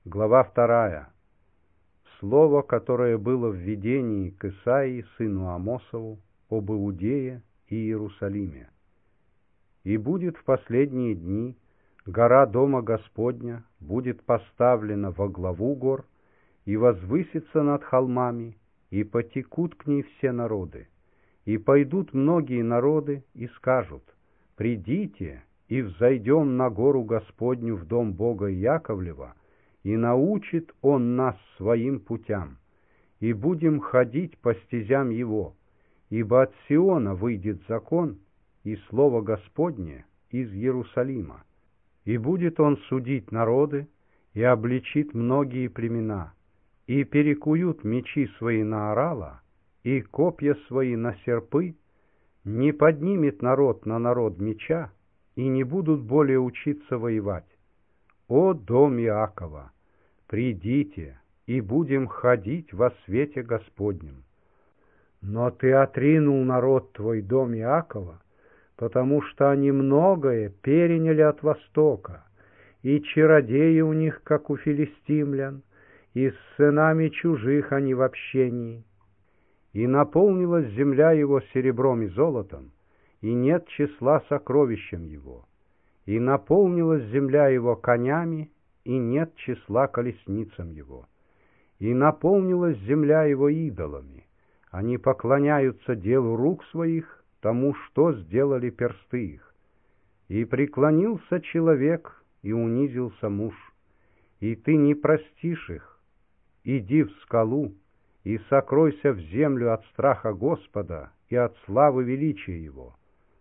Глава 2. Слово, которое было в видении к Исаии, сыну Амосову, об Иудее и Иерусалиме. «И будет в последние дни гора Дома Господня будет поставлена во главу гор и возвысится над холмами, и потекут к ней все народы. И пойдут многие народы и скажут: придите и взойдем на гору Господню в дом Бога Яковлева, и научит Он нас своим путям, и будем ходить по стезям Его, ибо от Сиона выйдет закон, и слово Господне из Иерусалима. И будет Он судить народы, и обличит многие племена, и перекуют мечи свои на орала, и копья свои на серпы, не поднимет народ на народ меча, и не будут более учиться воевать. О дом Иакова, придите, и будем ходить во свете Господнем. Но ты отринул народ твой, дом Иакова, потому что они многое переняли от Востока, и чародеи у них, как у филистимлян, и с сынами чужих они в общении. И наполнилась земля его серебром и золотом, и нет числа сокровищем его. И наполнилась земля его конями, и нет числа колесницам его. И наполнилась земля его идолами, они поклоняются делу рук своих, тому, что сделали персты их. И преклонился человек, и унизился муж, и ты не простишь их. Иди в скалу, и сокройся в землю от страха Господа и от славы величия Его.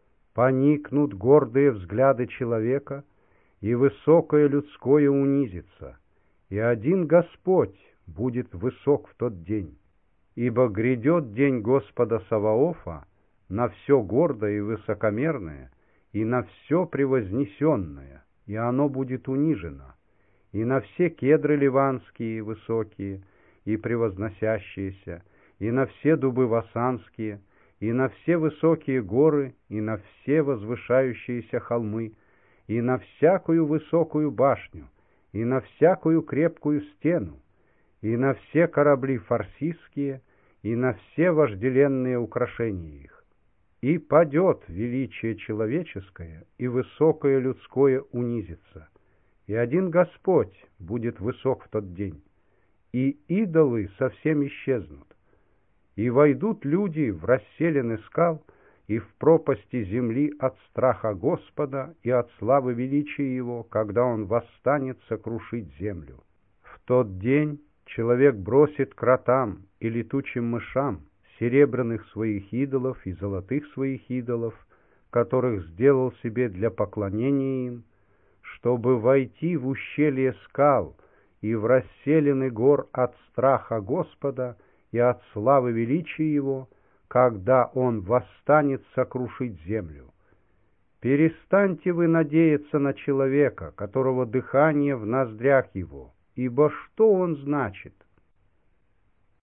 Поникнут гордые взгляды человека, и высокое людское унизится, и один Господь будет высок в тот день. Ибо грядет день Господа Саваофа на все гордое и высокомерное, и на все превознесенное, и оно будет унижено, и на все кедры ливанские высокие и превозносящиеся, и на все дубы васанские, и на все высокие горы, и на все возвышающиеся холмы, и на всякую высокую башню, и на всякую крепкую стену, и на все корабли фарсистские, и на все вожделенные украшения их. И падет величие человеческое, и высокое людское унизится, и один Господь будет высок в тот день, и идолы совсем исчезнут. И войдут люди в расселины скал и в пропасти земли от страха Господа и от славы величия Его, когда Он восстанет сокрушить землю. В тот день человек бросит кротам и летучим мышам серебряных своих идолов и золотых своих идолов, которых сделал себе для поклонения им, чтобы войти в ущелье скал и в расселины гор от страха Господа и от славы величия Его, когда Он восстанет сокрушить землю. Перестаньте вы надеяться на человека, которого дыхание в ноздрях его, ибо что он значит?